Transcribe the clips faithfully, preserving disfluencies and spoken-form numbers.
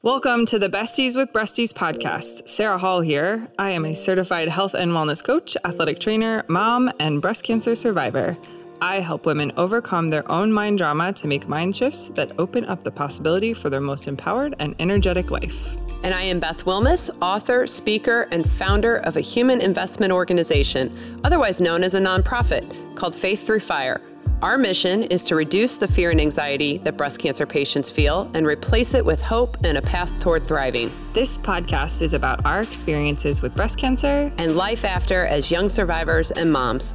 Welcome to the Besties with Breasties podcast. Sarah Hall here. I am a certified health and wellness coach, athletic trainer, mom, and breast cancer survivor. I help women overcome their own mind drama to make mind shifts that open up the possibility for their most empowered and energetic life. And I am Beth Wilmus, author, speaker, and founder of a human investment organization, otherwise known as a nonprofit, called Faith Through Fire. Our mission is to reduce the fear and anxiety that breast cancer patients feel and replace it with hope and a path toward thriving. This podcast is about our experiences with breast cancer and life after as young survivors and moms.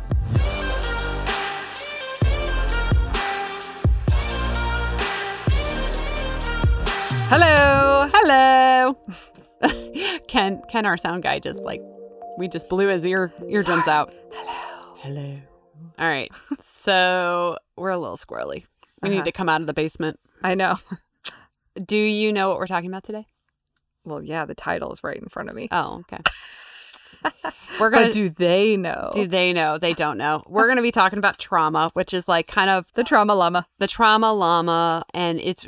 Hello. Hello. Ken, Ken, our sound guy, just like, we just blew his ear eardrums Sorry. out. Hello. Hello. All right. So we're a little squirrely. We Uh-huh. need to come out of the basement. I know. Do you know what we're talking about today? Well, yeah, the title is right in front of me. Oh, okay. We're gonna. But do they know? Do they know? They don't know. We're going to be talking about trauma, which is like kind of The trauma llama. the trauma llama, and it's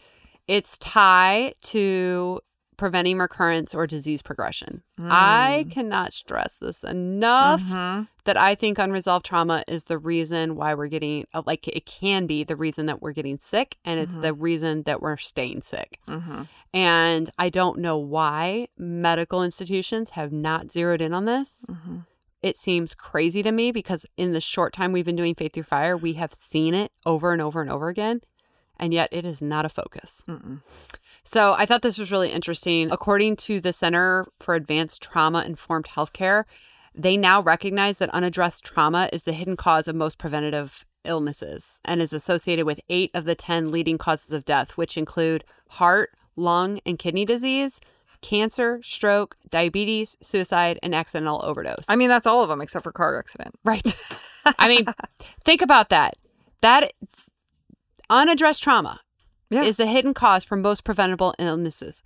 its tie to preventing recurrence or disease progression. Mm. I cannot stress this enough Mm-hmm. that I think unresolved trauma is the reason why we're getting, like it can be the reason that we're getting sick, and it's Mhm. the reason that we're staying sick. Mm-hmm. And I don't know why medical institutions have not zeroed in on this. Mm-hmm. It seems crazy to me because in the short time we've been doing Faith Through Fire, we have seen it over and over and over again. And yet it is not a focus. Mm-mm. So I thought this was really interesting. According to the Center for Advanced Trauma-Informed Healthcare, they now recognize that unaddressed trauma is the hidden cause of most preventative illnesses and is associated with eight of the ten leading causes of death, which include heart, lung, and kidney disease, cancer, stroke, diabetes, suicide, and accidental overdose. I mean, that's all of them except for car accident. Right. I mean, think about that. That unaddressed trauma Yeah. is the hidden cause for most preventable illnesses.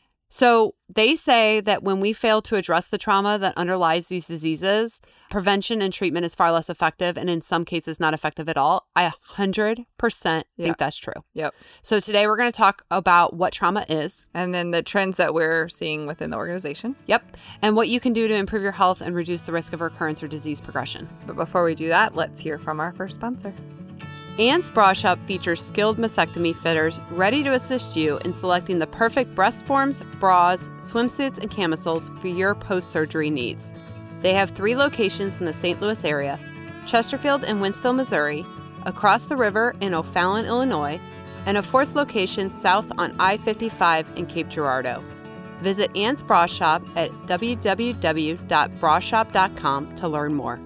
So they say that when we fail to address the trauma that underlies these diseases, prevention and treatment is far less effective and in some cases not effective at all. I one hundred percent Yeah. think that's true. Yep. So today we're going to talk about what trauma is. And then the trends that we're seeing within the organization. Yep. And what you can do to improve your health and reduce the risk of recurrence or disease progression. But before we do that, let's hear from our first sponsor. Ann's Bra Shop features skilled mastectomy fitters ready to assist you in selecting the perfect breast forms, bras, swimsuits, and camisoles for your post-surgery needs. They have three locations in the Saint Louis area, Chesterfield and Wentzville, Missouri, across the river in O'Fallon, Illinois, and a fourth location south on I fifty-five in Cape Girardeau. Visit Ann's Bra Shop at w w w dot bra shop dot com to learn more.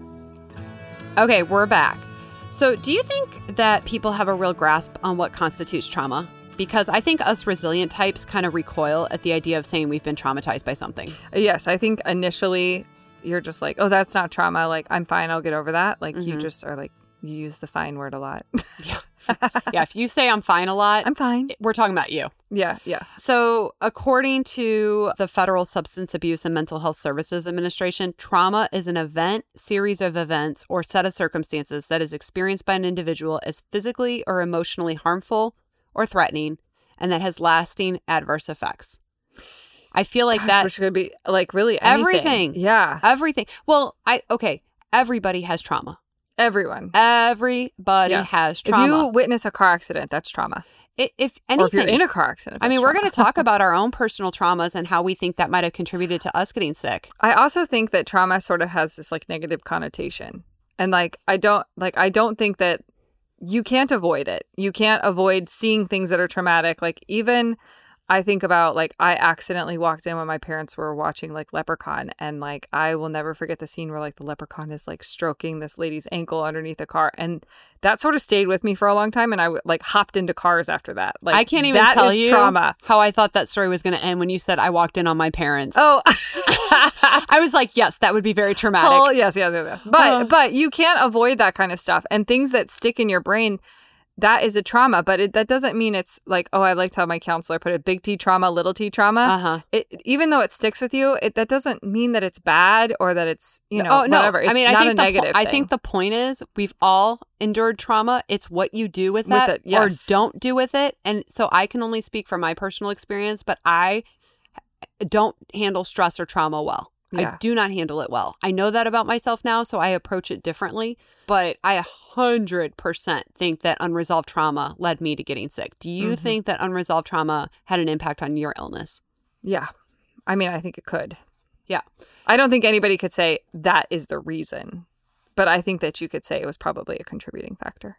Okay, we're back. So do you think that people have a real grasp on what constitutes trauma? Because I think us resilient types kind of recoil at the idea of saying we've been traumatized by something. Yes, I think initially you're just like, oh, that's not trauma. Like, I'm fine. I'll get over that. Like, you Mhm. just are like, you use the fine word a lot. Yeah, if you say I'm fine a lot, I'm fine. we're talking about you. Yeah, yeah. So according to the Federal Substance Abuse and Mental Health Services Administration, trauma is an event, series of events, or set of circumstances that is experienced by an individual as physically or emotionally harmful or threatening, and that has lasting adverse effects. I feel like Gosh, that which could be like really anything. Everything. Yeah, everything. Well, I okay. Everybody has trauma. everyone. Everybody Yeah. has If trauma. you witness a car accident, that's trauma. I- if anything, Or if you're in a car accident, I mean, that's we're trauma. going to talk about our own personal traumas and how we think that might have contributed to us getting sick. I also think that trauma sort of has this like negative connotation. And like I don't like I don't think that you can't avoid it. You can't avoid seeing things that are traumatic. Like even I think about like I accidentally walked in when my parents were watching like Leprechaun, and like I will never forget the scene where like the leprechaun is like stroking this lady's ankle underneath the car, and that sort of stayed with me for a long time, and I like hopped into cars after that. Like I can't even that tell is you trauma. how I thought that story was going to end when you said I walked in on my parents. Oh, I was like, yes, that would be very traumatic. Oh, yes, yes, yes, yes. But Uh. but you can't avoid that kind of stuff. And things that stick in your brain, that is a trauma, but it, that doesn't mean it's like, oh, I liked how my counselor put it, big T trauma, little T trauma. Uh-huh. It, even though it sticks with you, it, that doesn't mean that it's bad or that it's, you know, oh, no. whatever. It's I mean, not I think a the negative po- thing. I think the point is we've all endured trauma. It's what you do with that with it, yes. or don't do with it. And so I can only speak from my personal experience, but I don't handle stress or trauma well. Yeah. I do not handle it well. I know that about myself now, so I approach it differently. But I one hundred percent think that unresolved trauma led me to getting sick. Do you mm-hmm. think that unresolved trauma had an impact on your illness? Yeah. I mean, I think it could. Yeah. I don't think anybody could say that is the reason. But I think that you could say it was probably a contributing factor.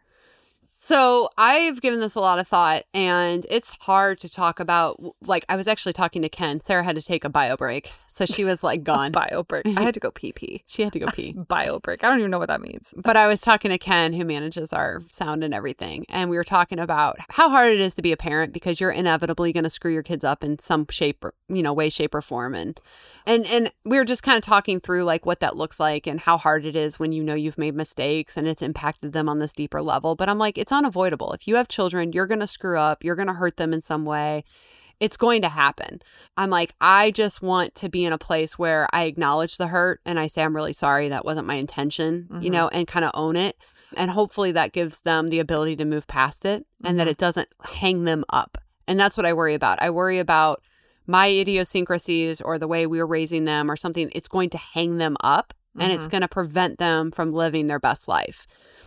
So I've given this a lot of thought, and it's hard to talk about. Like, I was actually talking to Ken. Sarah had to take a bio break, so she was like gone. Bio break. I had to go pee pee. She had to go pee. Bio break. I don't even know what that means. But I was talking to Ken, who manages our sound and everything, and we were talking about how hard it is to be a parent because you're inevitably going to screw your kids up in some shape, or, you know, way, shape, or form, and and and we were just kind of talking through like what that looks like and how hard it is when you know you've made mistakes and it's impacted them on this deeper level. But I'm like, it's unavoidable. If you have children, you're going to screw up. You're going to hurt them in some way. It's going to happen. I'm like, I just want to be in a place where I acknowledge the hurt and I say, I'm really sorry. That wasn't my intention, mm-hmm. you know, and kind of own it. And hopefully that gives them the ability to move past it and mm-hmm. that it doesn't hang them up. And that's what I worry about. I worry about my idiosyncrasies or the way we were raising them or something. It's going to hang them up and mm-hmm. it's going to prevent them from living their best life.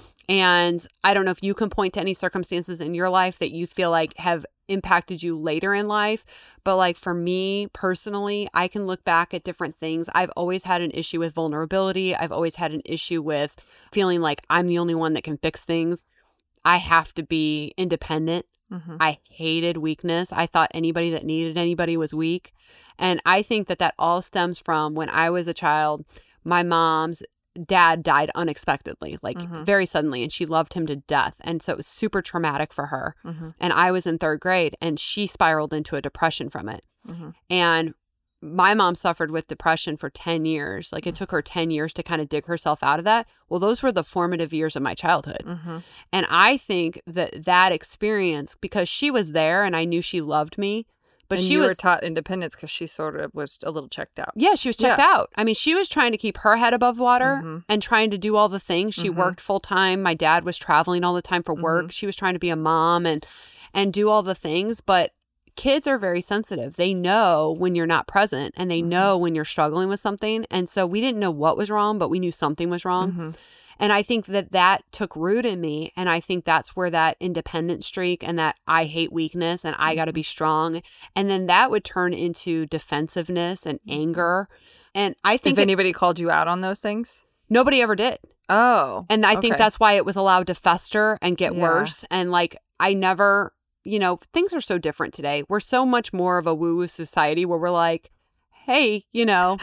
And I don't know if you can point to any circumstances in your life that you feel like have impacted you later in life. But like for me personally, I can look back at different things. I've always had an issue with vulnerability. I've always had an issue with feeling like I'm the only one that can fix things. I have to be independent. Mm-hmm. I hated weakness. I thought anybody that needed anybody was weak. And I think that that all stems from when I was a child, my mom's dad died unexpectedly, like mm-hmm. very suddenly, and she loved him to death. And so it was super traumatic for her. Mm-hmm. And I was in third grade and she spiraled into a depression from it. Mm-hmm. And my mom suffered with depression for ten years. Like it took her ten years to kind of dig herself out of that. Well, those were the formative years of my childhood. Mm-hmm. And I think that that experience, because she was there and I knew she loved me, but and she you was were taught independence because she sort of was a little checked out. Yeah, she was checked yeah. out. I mean, she was trying to keep her head above water mm-hmm. and trying to do all the things. She mm-hmm. worked full time. My dad was traveling all the time for work. Mm-hmm. She was trying to be a mom and and do all the things. But kids are very sensitive. They know when you're not present and they mm-hmm. know when you're struggling with something. And so we didn't know what was wrong, but we knew something was wrong. Mm-hmm. And I think that that took root in me. And I think that's where that independent streak and that I hate weakness and I got to be strong. And then that would turn into defensiveness and anger. And I think if anybody it, called you out on those things, nobody ever did. Oh, and I okay. think that's why it was allowed to fester and get yeah. worse. And like, I never, you know, things are so different today. We're so much more of a woo-woo society where we're like, hey, you know,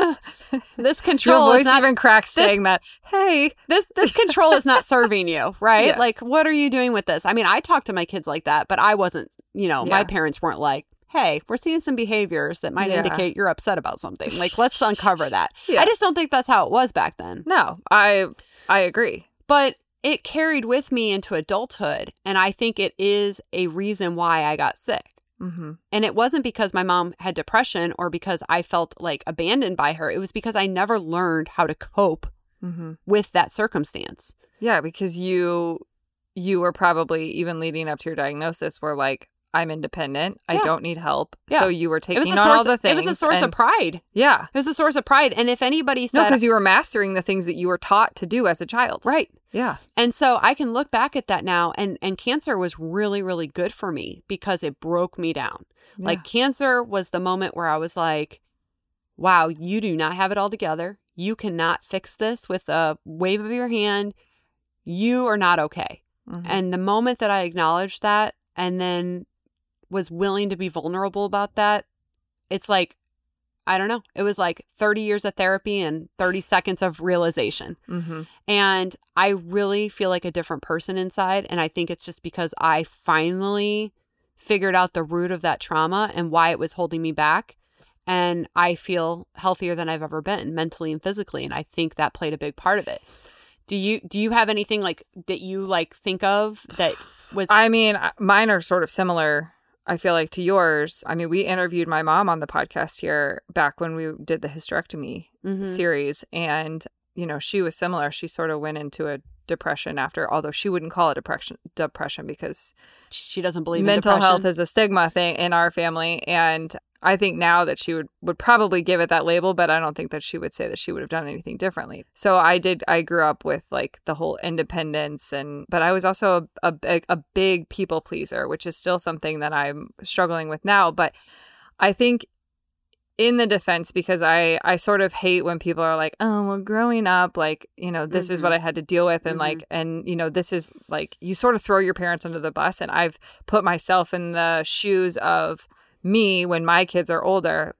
this control Your voice is not, even cracks this, saying that, hey. This this control is not serving you, right? Yeah. Like, what are you doing with this? I mean, I talk to my kids like that, but I wasn't, you know, yeah. my parents weren't like, hey, we're seeing some behaviors that might yeah. indicate you're upset about something. Like, let's uncover that. Yeah. I just don't think that's how it was back then. No, I I agree. But it carried with me into adulthood. And I think it is a reason why I got sick. Mm-hmm. And it wasn't because my mom had depression or because I felt like abandoned by her. It was because I never learned how to cope mm-hmm. with that circumstance. Yeah, because you you were probably, even leading up to your diagnosis, were like, I'm independent. I yeah. don't need help. Yeah. So you were taking on source, all the things. It was a source and, of pride. Yeah. It was a source of pride. And if anybody said... No, because you were mastering the things that you were taught to do as a child. Right. Yeah. And so I can look back at that now, and, and cancer was really, really good for me because it broke me down. Yeah. Like cancer was the moment where I was like, wow, you do not have it all together. You cannot fix this with a wave of your hand. You are not okay. Mm-hmm. And the moment that I acknowledged that and then was willing to be vulnerable about that, it's like, I don't know. It was like thirty years of therapy and thirty seconds of realization. Mm-hmm. And I really feel like a different person inside. And I think it's just because I finally figured out the root of that trauma and why it was holding me back. And I feel healthier than I've ever been mentally and physically. And I think that played a big part of it. Do you do you have anything like that you like think of that was? I mean, mine are sort of similar. I feel like to yours. I mean, we interviewed my mom on the podcast here back when we did the hysterectomy mm-hmm. series, and you know, she was similar. She sort of went into a depression after, although she wouldn't call it depression, depression because she doesn't believe mental in depression. health is a stigma thing in our family, and I think now that she would, would probably give it that label, but I don't think that she would say that she would have done anything differently. So I did, I grew up with like the whole independence and, but I was also a, a, a big people pleaser, which is still something that I'm struggling with now. But I think in the defense, because I, I sort of hate when people are like, oh, well, growing up, like, you know, this mm-hmm. is what I had to deal with. And mm-hmm. like, and, you know, this is like, you sort of throw your parents under the bus. And I've put myself in the shoes of me when my kids are older.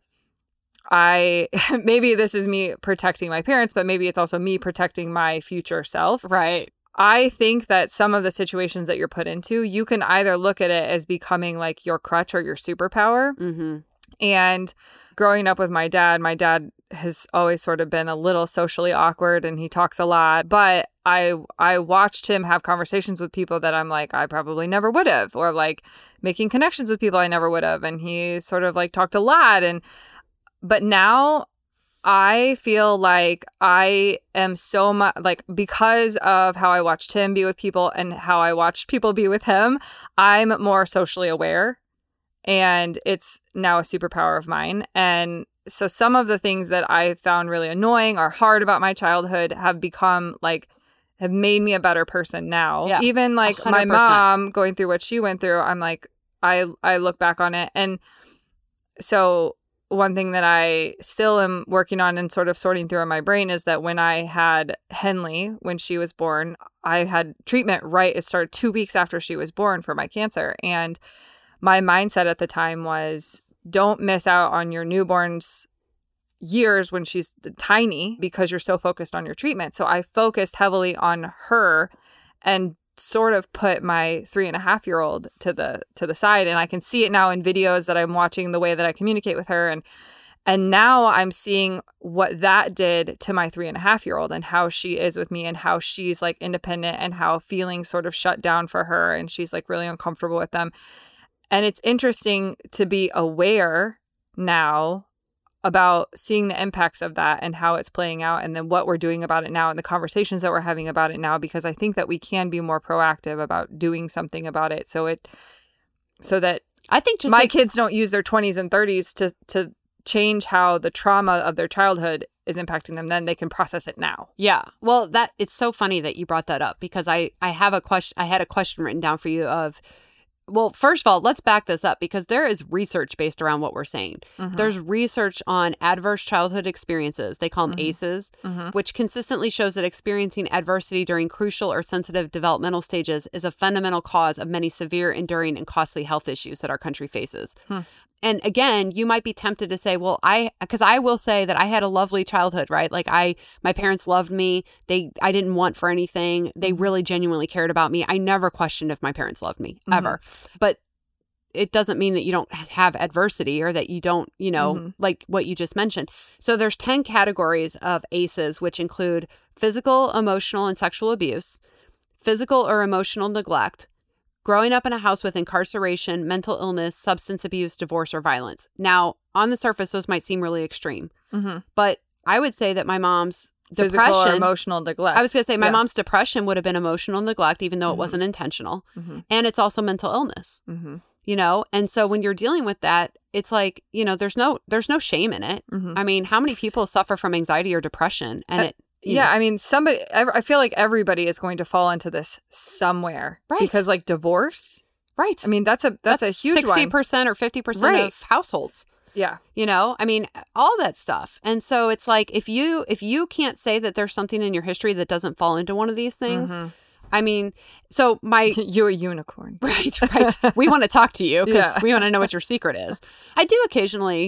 I maybe this is me protecting my parents, but maybe it's also me protecting my future self. Right. I think that some of the situations that you're put into, you can either look at it as becoming like your crutch or your superpower. Mm-hmm. And growing up with my dad, my dad has always sort of been a little socially awkward and he talks a lot, but I I watched him have conversations with people that I'm like, I probably never would have, or like making connections with people I never would have. And he sort of like talked a lot. And but now I feel like I am so much like, because of how I watched him be with people and how I watched people be with him, I'm more socially aware. And it's now a superpower of mine. And so some of the things that I found really annoying or hard about my childhood have become like, have made me a better person now. Yeah, even like one hundred percent. My mom going through what she went through, I'm like, I, I look back on it. And so one thing that I still am working on and sort of sorting through in my brain is that when I had Henley, when she was born, I had treatment right. It started two weeks after she was born for my cancer. And my mindset at the time was, don't miss out on your newborn's years when she's tiny because you're so focused on your treatment. So I focused heavily on her and sort of put my three and a half year old to the to the side. And I can see it now in videos that I'm watching, the way that I communicate with her. And and now I'm seeing what that did to my three and a half year old and how she is with me and how she's like independent and how feelings sort of shut down for her. And she's like really uncomfortable with them. And it's interesting to be aware now about seeing the impacts of that and how it's playing out and then what we're doing about it now and the conversations that we're having about it now, because I think that we can be more proactive about doing something about it. So it, so that I think just my like, kids don't use their twenties and thirties to, to change how the trauma of their childhood is impacting them. Then they can process it now. Yeah. Well, that it's so funny that you brought that up because I, I have a question. I had a question written down for you of, well, first of all, let's back this up because there is research based around what we're saying. Mm-hmm. There's research on adverse childhood experiences. They call them mm-hmm. A C Es, mm-hmm. which consistently shows that experiencing adversity during crucial or sensitive developmental stages is a fundamental cause of many severe, enduring, and costly health issues that our country faces. Hmm. And again, you might be tempted to say, well, I, because I will say that I had a lovely childhood, right? Like I, my parents loved me. They, I didn't want for anything. They really genuinely cared about me. I never questioned if my parents loved me, mm-hmm. ever. But it doesn't mean that you don't have adversity or that you don't, you know, mm-hmm. like what you just mentioned. So there's ten categories of A C Es, which include physical, emotional, and sexual abuse, physical or emotional neglect, growing up in a house with incarceration, mental illness, substance abuse, divorce, or violence. Now, on the surface, those might seem really extreme, mm-hmm. but I would say that my mom's Physical depression, or emotional neglect. I was going to say my yeah. mom's depression would have been emotional neglect, even though mm-hmm. it wasn't intentional. Mm-hmm. And it's also mental illness, mm-hmm. you know? And so when you're dealing with that, it's like, you know, there's no, there's no shame in it. Mm-hmm. I mean, how many people suffer from anxiety or depression? And uh, it, yeah, know. I mean, somebody, I feel like everybody is going to fall into this somewhere. Right. Because like divorce. Right. I mean, that's a, that's, that's a huge sixty percent one. Or fifty percent right. of households. Yeah. You know, I mean, all that stuff. And so it's like, if you, if you can't say that there's something in your history that doesn't fall into one of these things, mm-hmm. I mean, so my... You're a unicorn. Right, right. We want to talk to you because yeah. we want to know what your secret is. I do occasionally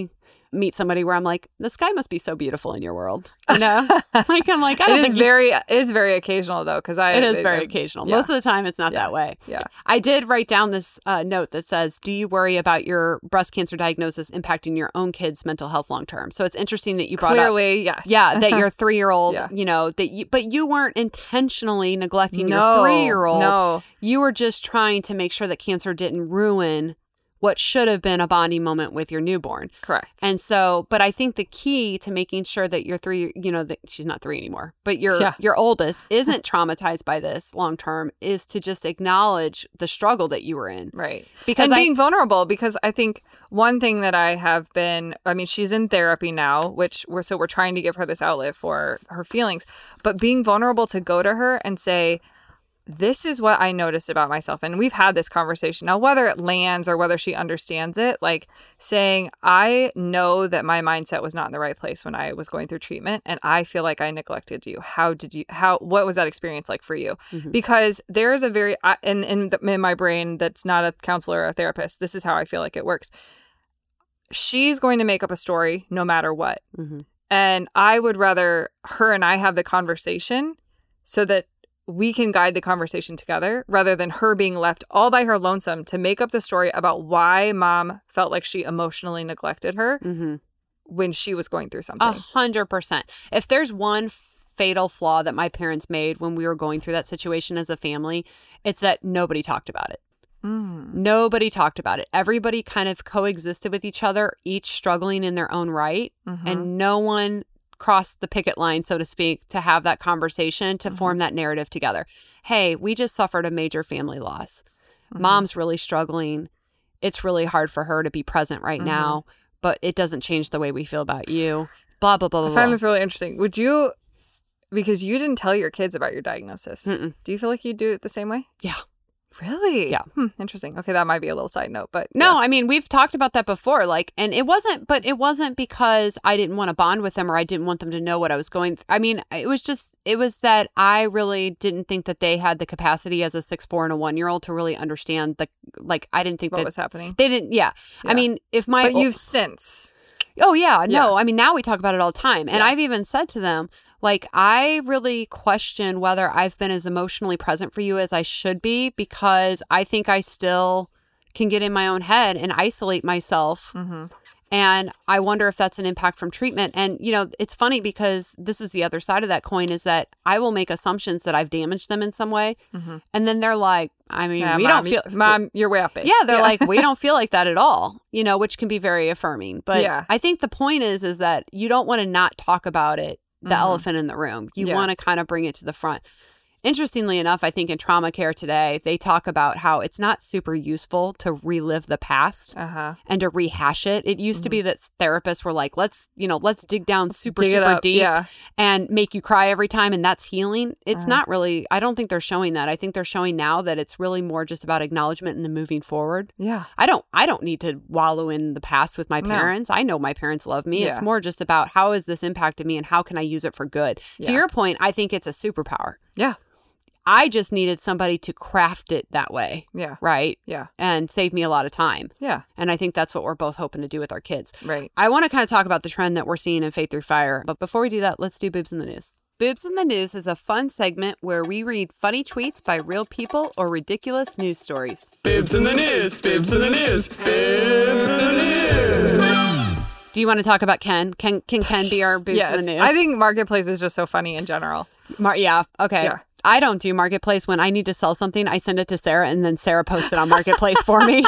meet somebody where I'm like, the sky must be so beautiful in your world. You know? like, I'm like, I don't it is think very, it is very occasional though. Cause I, It is I, very I, occasional. yeah. Most of the time, it's not Yeah. that way. Yeah. I did write down this uh, note that says, do you worry about your breast cancer diagnosis impacting your own kids' mental health long term? So it's interesting that you brought Clearly, up. yes. Yeah, that your three-year-old, Yeah. you know, that you, but you weren't intentionally neglecting No, your three-year-old. no. You were just trying to make sure that cancer didn't ruin what should have been a bonding moment with your newborn. Correct. And so, but I think the key to making sure that your three, you know, that she's not three anymore, but your Yeah. your oldest isn't traumatized by this long term is to just acknowledge the struggle that you were in. Right. Because and I- being vulnerable, because I think one thing that I have been, I mean, she's in therapy now, which we're, so we're trying to give her this outlet for her feelings, but being vulnerable to go to her and say, this is what I noticed about myself. And we've had this conversation now, whether it lands or whether she understands it, like saying, I know that my mindset was not in the right place when I was going through treatment. And I feel like I neglected you. How did you, how, what was that experience like for you? Mhm. Because there is a very, I- in, in, the, in my brain, that's not a counselor or a therapist. This is how I feel like it works. She's going to make up a story no matter what. Mhm. And I would rather her and I have the conversation so that we can guide the conversation together rather than her being left all by her lonesome to make up the story about why mom felt like she emotionally neglected her Mhm. when she was going through A something. hundred percent. If there's one fatal flaw that my parents made when we were going through that situation as a family, it's that nobody talked about it. Mm. Nobody talked about it. Everybody kind of coexisted with each other, each struggling in their own right. Mhm. And no one crossed the picket line, so to speak, to have that conversation, to Mhm. form that narrative together. Hey, we just suffered a major family loss. Mhm. Mom's really struggling. It's really hard for her to be present right Mhm. now, but it doesn't change the way we feel about you. Blah, blah, blah, blah, I find blah. this really interesting. Would you, because you didn't tell your kids about your diagnosis, Mm-mm. do you feel like you do it the same way? Yeah. Really? Yeah. Hmm, interesting. Okay, that might be a little side note, but No, I mean, we've talked about that before. Like, and it wasn't, but it wasn't because I didn't want to bond with them or I didn't want them to know what I was going through. I mean, it was just, it was that I really didn't think that they had the capacity as a six, four and a one year old to really understand the, like, I didn't think what that was happening? they didn't. Yeah. Yeah. I mean, if my, But you've since. oh yeah, no, Yeah. I mean, now we talk about it all the time. And Yeah. I've even said to them, like, I really question whether I've been as emotionally present for you as I should be, because I think I still can get in my own head and isolate myself. Mm-hmm. And I wonder if that's an impact from treatment. And, you know, it's funny because this is the other side of that coin, is that I will make assumptions that I've damaged them in some way. Mm-hmm. And then they're like, I mean, Yeah, we Mom, don't feel, you- Mom, you're way off base. yeah, they're like, we don't feel like that at all, you know, which can be very affirming. But Yeah. I think the point is, is that you don't want to not talk about it, the Mhm. elephant in the room. You Yeah. want to kind of bring it to the front. Interestingly enough, I think in trauma care today, they talk about how it's not super useful to relive the past Uh-huh. and to rehash it. It used to be that therapists were like, let's, you know, let's dig down super, Dig it super up, deep yeah. and make you cry every time. And that's healing. It's Uh-huh. not really, I don't think they're showing that. I think they're showing now that it's really more just about acknowledgement and then moving forward. Yeah. I don't, I don't need to wallow in the past with my No. parents. I know my parents love me. Yeah. It's more just about how has this impacted me and how can I use it for good? Yeah. To your point, I think it's a superpower. Yeah. I just needed somebody to craft it that way. Yeah. Right. Yeah. And save me a lot of time. Yeah. And I think that's what we're both hoping to do with our kids. Right. I want to kind of talk about the trend that we're seeing in Faith Through Fire. But before we do that, let's do Boobs in the News. Boobs in the News is a fun segment where we read funny tweets by real people or ridiculous news stories. Bibs in the news, bibs in the news, bibs in the news. Do you want to talk about Ken? Can can Ken be our Boobs yes. in the News? I think Marketplace is just so funny in general. Mar- yeah. Okay. Yeah. I don't do Marketplace. When I need to sell something, I send it to Sarah and then Sarah posts it on Marketplace for me.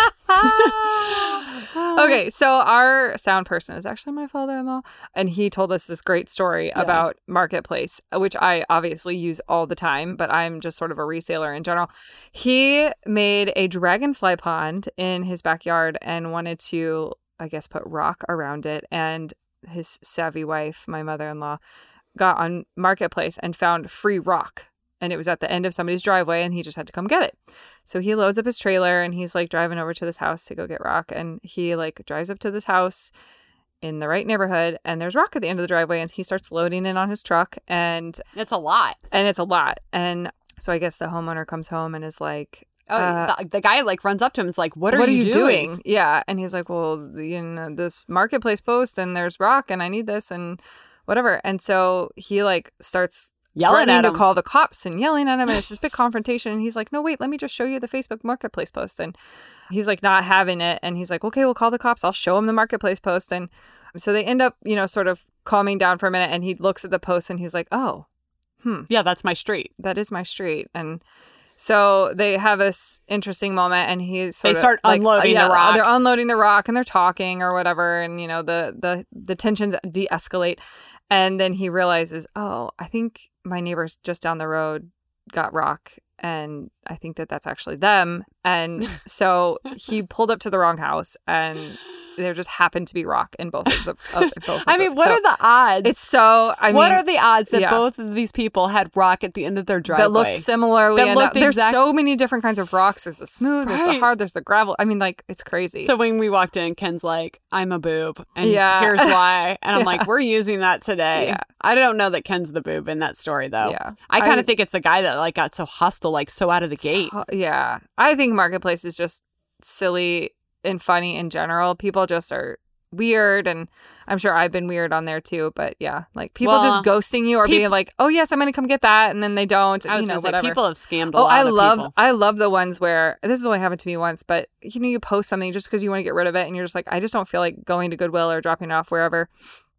Okay, so our sound person is actually my father-in-law, and he told us this great story about Marketplace, which I obviously use all the time, but I'm just sort of a reseller in general. He made a dragonfly pond in his backyard and wanted to, I guess, put rock around it, and his savvy wife, my mother-in-law, got on Marketplace and found free rock. And it was at the end of somebody's driveway, and he just had to come get it. So he loads up his trailer, and he's like driving over to this house to go get rock. And he like drives up to this house in the right neighborhood, and there's rock at the end of the driveway, and he starts loading it on his truck, and It's a lot. and it's a lot. And so I guess the homeowner comes home and is like, Oh, Uh, the, the guy like runs up to him and is like, what are, what you, are you doing? doing? Yeah. And he's like, well, you know, this marketplace post and there's rock and I need this and whatever. And so he like starts Yelling threatening at to him. call the cops and yelling at him. And it's this big confrontation. And he's like, no, wait, let me just show you the Facebook marketplace post. And he's like not having it. And he's like, okay, we'll call the cops. I'll show him the marketplace post. And so they end up, you know, sort of calming down for a minute. And he looks at the post and he's like, oh, hmm, Yeah, that's my street. that is my street. And so they have this interesting moment, and he's sort They of start like, unloading yeah, the rock. They're unloading the rock, and they're talking or whatever, and you know the the the tensions de-escalate, and then he realizes, oh, I think my neighbors just down the road got rock, and I think that that's actually them, and so he pulled up to the wrong house, and there just happened to be rock in both of the. Of, both of I mean, the, what so are the odds? It's so. I what mean, are the odds that yeah. both of these people had rock at the end of their driveway? that looked similarly. That and looked there's exact- so many different kinds of rocks. There's the smooth, there's the Right. hard, there's the gravel. I mean, like, it's crazy. So when we walked in, Ken's like, I'm a boob. And Yeah. here's why. And I'm Yeah. like, we're using that today. Yeah. I don't know that Ken's the boob in that story, though. Yeah. I kind I- of think it's the guy that like got so hostile, like so out of the gate. So- yeah. I think Marketplace is just silly and funny in general. People just are weird, and I'm sure I've been weird on there too, but yeah, like people Well, just ghosting you or peop- being like, oh yes, I'm gonna come get that, and then they don't. I was you know, going to say, whatever. people have scammed a Oh, lot I of love people. I love the ones where this has only happened to me once, but you know, you post something just because you want to get rid of it, and you're just like, I just don't feel like going to Goodwill or dropping it off wherever.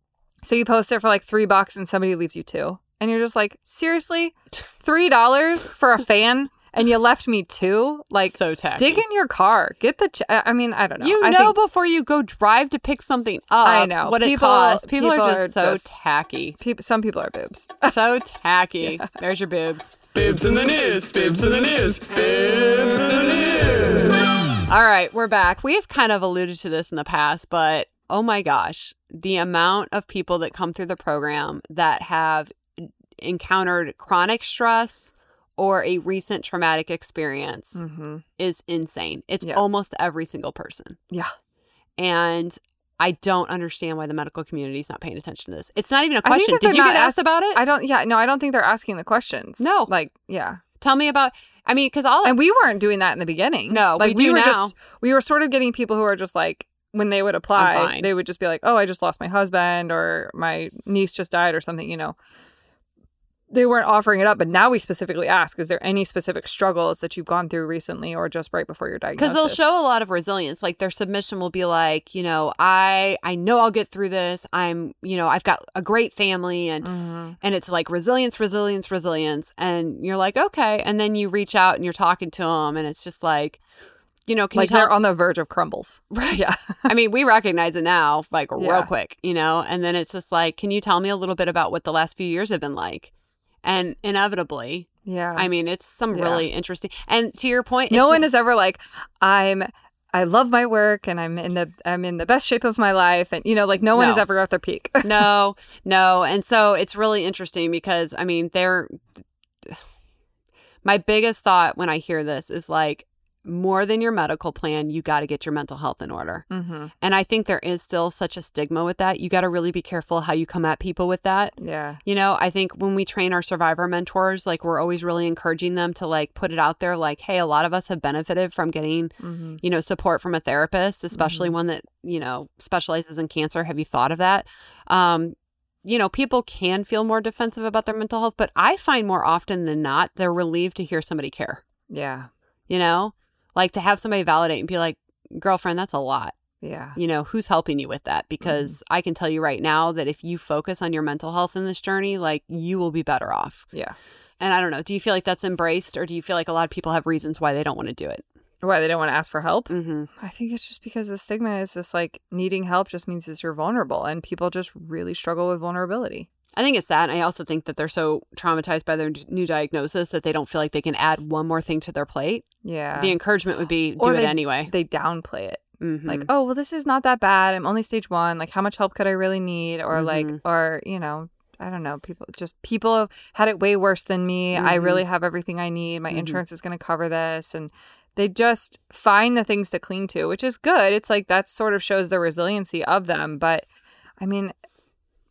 So you post it for like three bucks, and somebody leaves you two, and you're just like, seriously, three dollars for a fan, and you left me two? Like, So tacky. dig in your car, get the. Ch- I mean, I don't know. You I know think- before you go drive to pick something up I know what it people, costs. People, people are just so tacky. Peop some people are boobs. So tacky. There's your boobs. Bibs in the news, bibs in the news, bibs in the news. All right, we're back. We have kind of alluded to this in the past, but oh my gosh, the amount of people that come through the program that have encountered chronic stress or a recent traumatic experience Mm-hmm. is insane. It's Yeah. almost every single person. Yeah. And I don't understand why the medical community is not paying attention to this. It's not even a I think question. that Did they're you not get asked ask- about it? I don't. Yeah. No, I don't think they're asking the questions. No. Like, yeah. Tell me about, I mean, because all, And we weren't doing that in the beginning. No, like we do were now. just we were sort of getting people who are just like, when they would apply, fine. they would just be like, "Oh, I just lost my husband, or my niece just died, or something." You know, they weren't offering it up. But now we specifically ask: is there any specific struggles that you've gone through recently, or just right before your diagnosis? because they'll show a lot of resilience. Like their submission will be like, you know, I I know I'll get through this. I'm, you know, I've got a great family, and Mhm. and it's like resilience, resilience, resilience, and you're like, okay, and then you reach out and you're talking to them, and it's just like, you know, can like you tell? they're on the verge of crumbles. Right. Yeah. I mean, we recognize it now, like real Yeah. quick, you know, and then it's just like, can you tell me a little bit about what the last few years have been like? And inevitably, Yeah. I mean, it's some Yeah. really interesting. And to your point, no it's one is ever like, I'm. I love my work, and I'm in the I'm in the best shape of my life, and you know, like no one No. is ever at their peak. no, no. And so it's really interesting because, I mean, they're, my biggest thought when I hear this is like, more than your medical plan, you got to get your mental health in order. Mm-hmm. And I think there is still such a stigma with that. You got to really be careful how you come at people with that. Yeah. You know, I think when we train our survivor mentors, like we're always really encouraging them to like put it out there like, hey, a lot of us have benefited from getting, Mm-hmm. you know, support from a therapist, especially one that, you know, specializes in cancer. Have you thought of that? Um, you know, people can feel more defensive about their mental health, but I find more often than not, they're relieved to hear somebody care, Yeah. you know, like to have somebody validate and be like, girlfriend, that's a lot. Yeah. You know, who's helping you with that? Because Mm-hmm. I can tell you right now that if you focus on your mental health in this journey, like you will be better off. Yeah. And I don't know, do you feel like that's embraced, or do you feel like a lot of people have reasons why they don't want to do it? Why they don't want to ask for help? Mm-hmm. I think it's just because the stigma is this like needing help just means that you're vulnerable, and people just really struggle with vulnerability. I think it's that. And I also think that they're so traumatized by their new diagnosis that they don't feel like they can add one more thing to their plate. Yeah. The encouragement would be do Or it they- anyway. They downplay it. Mhm. Like, oh, well, this is not that bad. I'm only stage one. Like, how much help could I really need? Or like, Mhm. or, you know, I don't know. People just, people have had it way worse than me. I Mhm. really have everything I need. My Mhm. insurance is going to cover this. And they just find the things to cling to, which is good. It's like that sort of shows the resiliency of them. But I mean,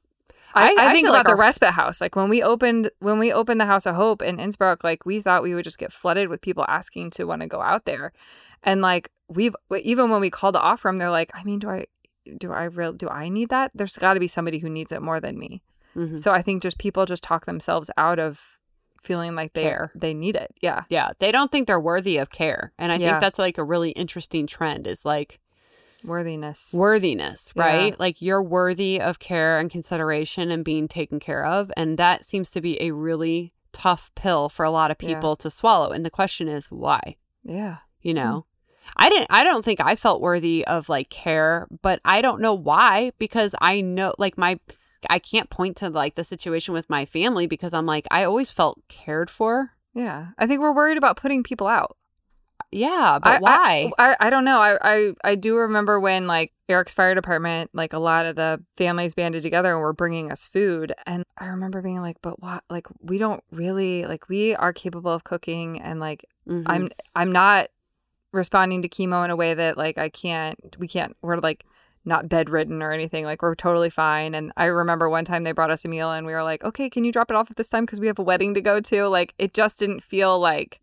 I, I, I think feel about like the our- respite house. Like when we opened when we opened the House of Hope in Innsbruck, like we thought we would just get flooded with people asking to want to go out there. And like we've even when we called the off room, they're like, I mean, do I do I real do I need that? There's got to be somebody who needs it more than me. Mm-hmm. So I think just people just talk themselves out of feeling like they Care. they need it. Yeah. Yeah, they don't think they're worthy of care. And I Yeah. think that's like a really interesting trend is like Worthiness. worthiness, Yeah. right? Like you're worthy of care and consideration and being taken care of. And that seems to be a really tough pill for a lot of Yeah. people to swallow. And the question is why? Yeah. You know? I didn't I don't think I felt worthy of like care, but I don't know why because I know like my I can't point to like the situation with my family because I'm like I always felt cared for. Yeah. I think we're worried about putting people out. Yeah, but I, why? I, I I don't know. I, I I do remember when like Eric's fire department, like a lot of the families banded together and were bringing us food, and I remember being like, "But what? Like we don't really like we are capable of cooking, and like Mhm. I'm I'm not responding to chemo in a way that like I can't. We can't. We're like not bedridden or anything. Like we're totally fine." And I remember one time they brought us a meal, and we were like, "Okay, can you drop it off at this time because we have a wedding to go to?" Like it just didn't feel like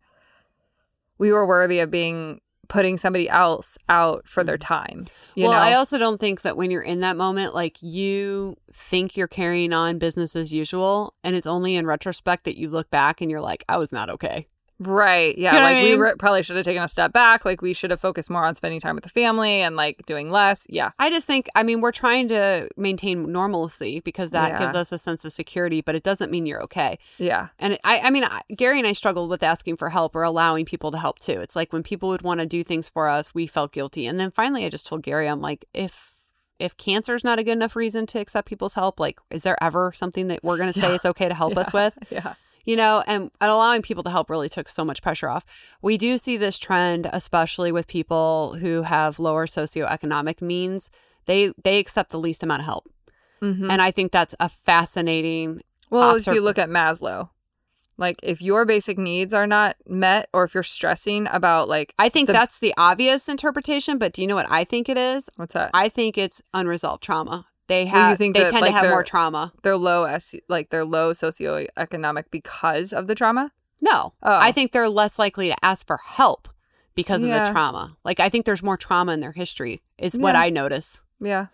we were worthy of being putting somebody else out for their time. You well, know? I also don't think that when you're in that moment, like you think you're carrying on business as usual, and it's only in retrospect that you look back and you're like, I was not okay. Right. Yeah. You know like what I we mean? re- probably should have taken a step back. Like we should have focused more on spending time with the family and like doing less. Yeah. I just think, I mean, we're trying to maintain normalcy because that Yeah. gives us a sense of security, but it doesn't mean you're okay. Yeah. And it, I, I mean, I, Gary and I struggled with asking for help or allowing people to help too. It's like when people would want to do things for us, we felt guilty. And then finally, I just told Gary, I'm like, if if cancer's not a good enough reason to accept people's help, like, is there ever something that we're going to say it's okay to help Yeah. us with? Yeah. You know, and, and allowing people to help really took so much pressure off. We do see this trend, especially with people who have lower socioeconomic means. They they accept the least amount of help. Mm-hmm. And I think that's a fascinating Well, observ- if you look at Maslow, like if your basic needs are not met or if you're stressing about like, I think the- that's the obvious interpretation, but do you know what I think it is? what's that? I think it's unresolved trauma. They Well, have you think they that, tend like, to have they're- more trauma. they're low, S- like they're low socioeconomic because of the trauma? No. Oh. I think they're less likely to ask for help because of Yeah. the trauma. Like I think there's more trauma in their history is what Yeah. I notice. Yeah.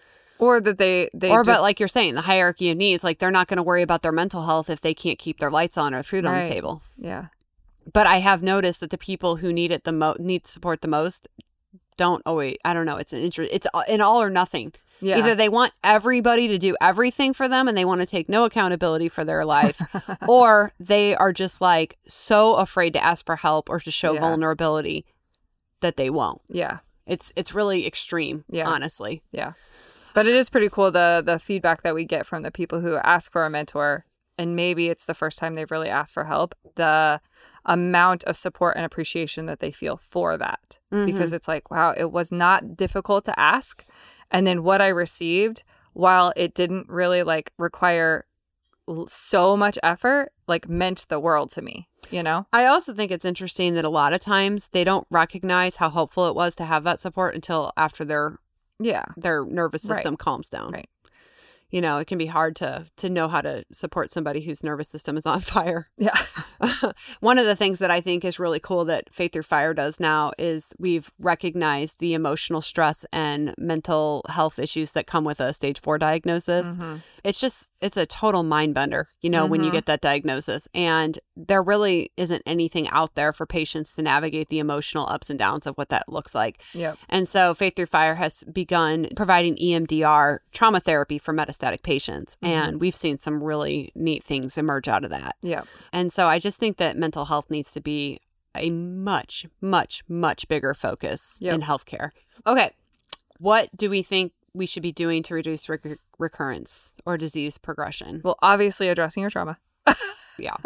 Or that they, they or just, but like you're saying, the hierarchy of needs, like they're not going to worry about their mental health if they can't keep their lights on or food on Right. the table. yeah. But I have noticed that the people who need it the most, need support the most, don't always. I don't know. It's an interest. It's an all or nothing. Yeah. Either they want everybody to do everything for them and they want to take no accountability for their life, or they are just like so afraid to ask for help or to show Yeah. vulnerability that they won't. Yeah. It's it's really extreme, Yeah. honestly. Yeah. But it is pretty cool the the feedback that we get from the people who ask for a mentor, and maybe it's the first time they've really asked for help, the amount of support and appreciation that they feel for that. Because it's like, wow, it was not difficult to ask. And then what I received, while it didn't really like require l- so much effort, like meant the world to me, you know? I also think it's interesting that a lot of times they don't recognize how helpful it was to have that support until after their Yeah. their nervous Right. system calms down. Right. You know, it can be hard to to know how to support somebody whose nervous system is on fire. Yeah. One of the things that I think is really cool that Faith Through Fire does now is we've recognized the emotional stress and mental health issues that come with a stage four diagnosis. Mhm. It's just, it's a total mind bender, you know, when you Mhm. get that diagnosis. And there really isn't anything out there for patients to navigate the emotional ups and downs of what that looks like. Yep. And so Faith Through Fire has begun providing E M D R trauma therapy for metastatic patients. Mm-hmm. And we've seen some really neat things emerge out of that. Yep. And so I just think that mental health needs to be a much, much, much bigger focus Yep. in healthcare. Okay. What do we think we should be doing to reduce rec- recurrence or disease progression? Well, obviously addressing your trauma. Yeah.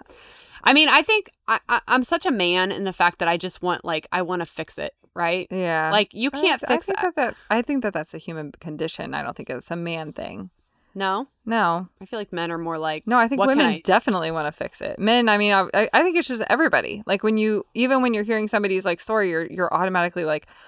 I mean, I think I, I, I'm such a man in the fact that I just want, like, I want to fix it, right? Yeah. Like, you can't I, fix I think it. that, that I think that that's a human condition. I don't think it's a man thing. No? No. I feel like men are more like, No, I think what can women I- definitely want to fix it. Men, I mean, I, I think it's just everybody. Like when you, even when you're hearing somebody's like story, you're you're automatically like,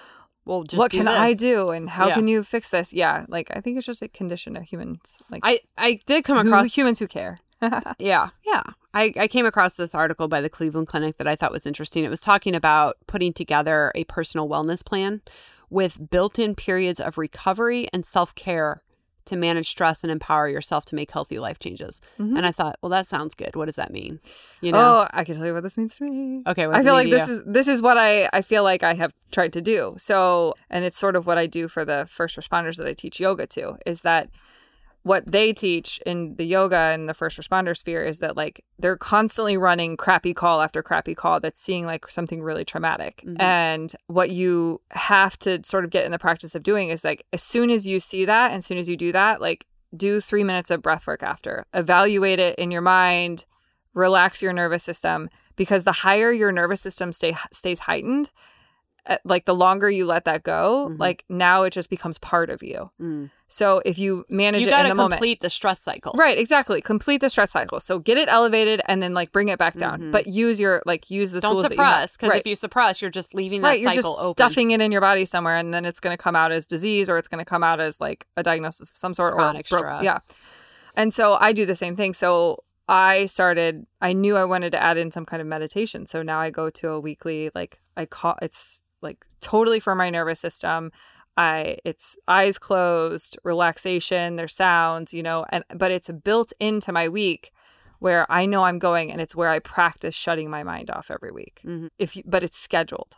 well, just what do can this. I do and how Yeah. can you fix this? Yeah, like I think it's just a condition of humans. Like I, I did come who- across humans who care. Yeah, yeah. I, I came across this article by the Cleveland Clinic that I thought was interesting. It was talking about putting together a personal wellness plan with built-in periods of recovery and self-care to manage stress and empower yourself to make healthy life changes. Mhm. And I thought, well, that sounds good. What does that mean? You know? Oh, I can tell you what this means to me. Okay, what does I it feel mean like to this you? is this is what I, I feel like I have tried to do. So, and it's sort of what I do for the first responders that I teach yoga to, is that what they teach in the yoga and the first responder sphere is that like they're constantly running crappy call after crappy call that's seeing like something really traumatic. Mhm. And what you have to sort of get in the practice of doing is like as soon as you see that and as soon as you do that, like do three minutes of breath work after. Evaluate it in your mind, relax your nervous system, because the higher your nervous system stay stays heightened, uh, like the longer you let that go, Mhm. like now it just becomes part of you. Mm. So if you manage You it got in to the moment. complete the stress cycle. Right, exactly. Complete the stress cycle. So get it elevated and then like bring it back down. Mhm. But use your like use the Don't tools suppress, that because you have. if you suppress, you're just leaving that right, you're cycle just open. stuffing it in your body somewhere, and then it's going to come out as disease, or it's going to come out as like a diagnosis of some sort. Chronic or bro- stress. Yeah. And so I do the same thing. So I started. I knew I wanted to add in some kind of meditation. So now I go to a weekly like I call it's like totally for my nervous system. I it's eyes closed, relaxation, there's sounds, you know, and but it's built into my week where I know I'm going, and it's where I practice shutting my mind off every week. Mhm. If you, but it's scheduled.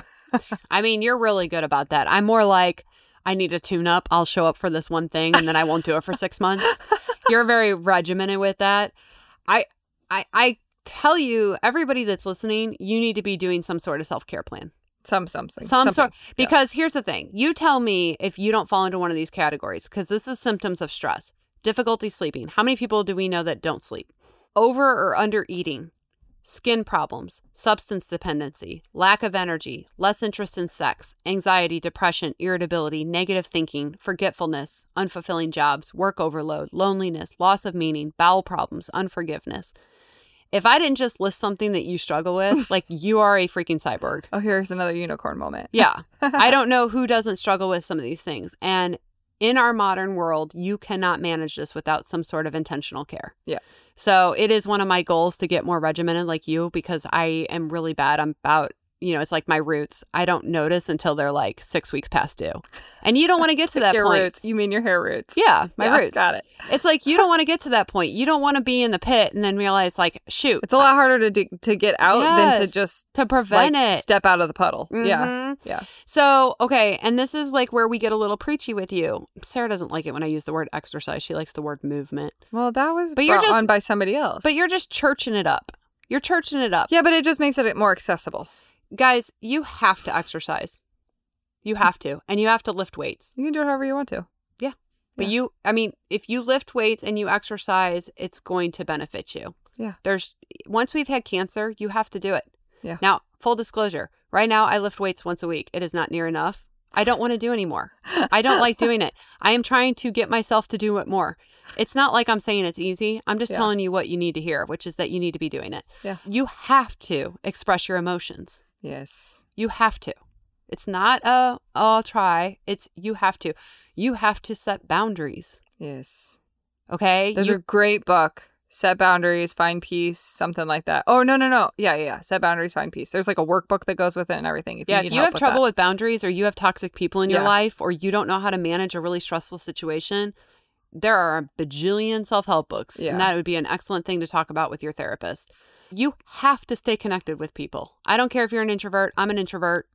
I mean, you're really good about that. I'm more like, I need a tune up. I'll show up for this one thing and then I won't do it for six months. You're very regimented with that. I, I, I tell you, everybody that's listening, you need to be doing some sort of self-care plan. Some something. Some something. sort, because here's the thing. You tell me if you don't fall into one of these categories, because this is symptoms of stress. Difficulty sleeping. How many people do we know that don't sleep? Over or under eating, skin problems, substance dependency, lack of energy, less interest in sex, anxiety, depression, irritability, negative thinking, forgetfulness, unfulfilling jobs, work overload, loneliness, loss of meaning, bowel problems, unforgiveness. If I didn't just list something that you struggle with, like you are a freaking cyborg. Oh, here's another unicorn moment. Yeah. I don't know who doesn't struggle with some of these things. And in our modern world, you cannot manage this without some sort of intentional care. Yeah. So it is one of my goals to get more regimented like you, because I am really bad. I'm about, you know, it's like my roots. I don't notice until they're like six weeks past due. And you don't want to get to that your point. roots. You mean your hair roots? Yeah, my Yeah, roots. Got it. It's like you don't want to get to that point. You don't want to be in the pit and then realize like, shoot, It's a lot harder to dig, to get out than to Yes, just to prevent like, it. step out of the puddle. Yeah. Mhm. Yeah. So, okay, and this is like where we get a little preachy with you. Sarah doesn't like it when I use the word exercise. She likes the word movement. Well, that was But you're brought just- on by somebody else. But you're just churching it up. You're churching it up. yeah, but it just makes it more accessible. Guys, you have to exercise. You have to. And you have to lift weights. You can do it however you want to. But Yeah. you, I mean, if you lift weights and you exercise, it's going to benefit you. Yeah. There's, once we've had cancer, you have to do it. Yeah. Now, full disclosure, right now I lift weights once a week. It is not near enough. I don't want to do anymore. I don't like doing it. I am trying to get myself to do it more. It's not like I'm saying it's easy. I'm just Yeah. telling you what you need to hear, which is that you need to be doing it. Yeah. You have to express your emotions. Yes. You have to. It's not a, oh, I'll try. It's you have to. You have to set boundaries. Yes. Okay? There's You- a great book. Set boundaries, find peace, something like that. Oh, no, no, no. Yeah, yeah, yeah. Set boundaries, find peace. There's like a workball that goes with it and everything. If yeah, you if need you help have with trouble that. with boundaries or you have toxic people in your Yeah. life or you don't know how to manage a really stressful situation, there are a bajillion self-help books. Yeah. And that would be an excellent thing to talk about with your therapist. You have to stay connected with people. I don't care if you're an introvert. I'm an introvert.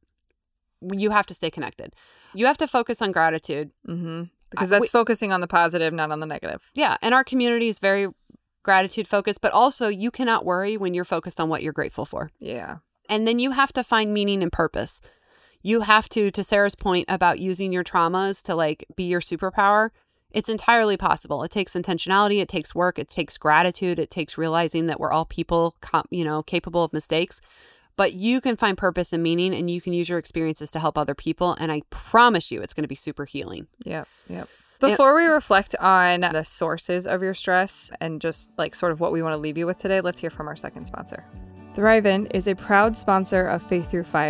You have to stay connected. You have to focus on gratitude. Mm-hmm. Because I- that's we- focusing on the positive, not on the negative. Yeah. And our community is very gratitude focused, but also you cannot worry when you're focused on what you're grateful for. Yeah. And then you have to find meaning and purpose. You have to, to Sarah's point about using your traumas to like be your superpower, it's entirely possible. It takes intentionality. It takes work. It takes gratitude. It takes realizing that we're all people, com- you know, capable of mistakes. But you can find purpose and meaning and you can use your experiences to help other people. And I promise you, it's going to be super healing. Yep. Yep. Before we reflect on the sources of your stress and just like sort of what we want to leave you with today, let's hear from our second sponsor. Thriven is a proud sponsor of Faith Through Fire.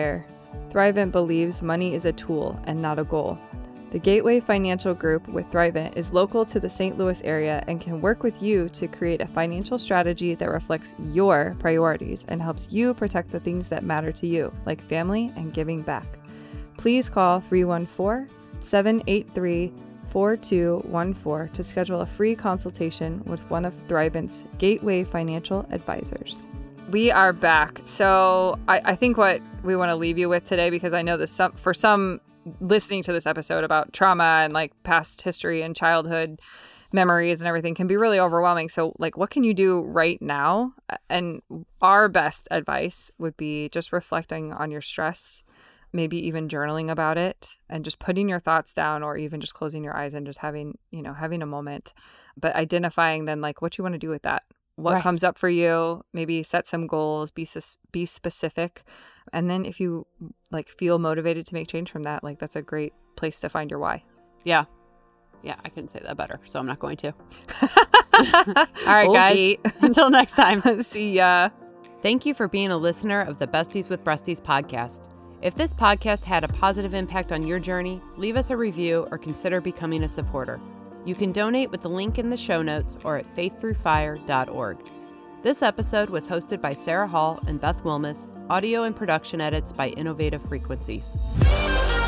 Thrivent believes money is a tool and not a goal. The Gateway Financial Group with Thrivent is local to the Saint Louis area and can work with you to create a financial strategy that reflects your priorities and helps you protect the things that matter to you, like family and giving back. Please call three one four, seven eight three, four two one four to schedule a free consultation with one of Thrivent's Gateway Financial Advisors. We are back. So I, I think what we want to leave you with today, because I know this some, for some listening to this episode about trauma and like past history and childhood memories and everything can be really overwhelming. So like, what can you do right now? And our best advice would be just reflecting on your stress, maybe even journaling about it and just putting your thoughts down, or even just closing your eyes and just having, you know, having a moment, but identifying then like what you want to do with that. What right. comes up for you, maybe set some goals, be be specific. And then if you like feel motivated to make change from that, like that's a great place to find your why. Yeah. Yeah, I couldn't say that better, so I'm not going to. All right, okay. guys. Until next time. See ya. Thank you for being a listener of the Besties with Breasties podcast. If this podcast had a positive impact on your journey, leave us a review or consider becoming a supporter. You can donate with the link in the show notes or at faith through fire dot org. This episode was hosted by Sarah Hall and Beth Wilmus, audio and production edits by Innovative Frequencies.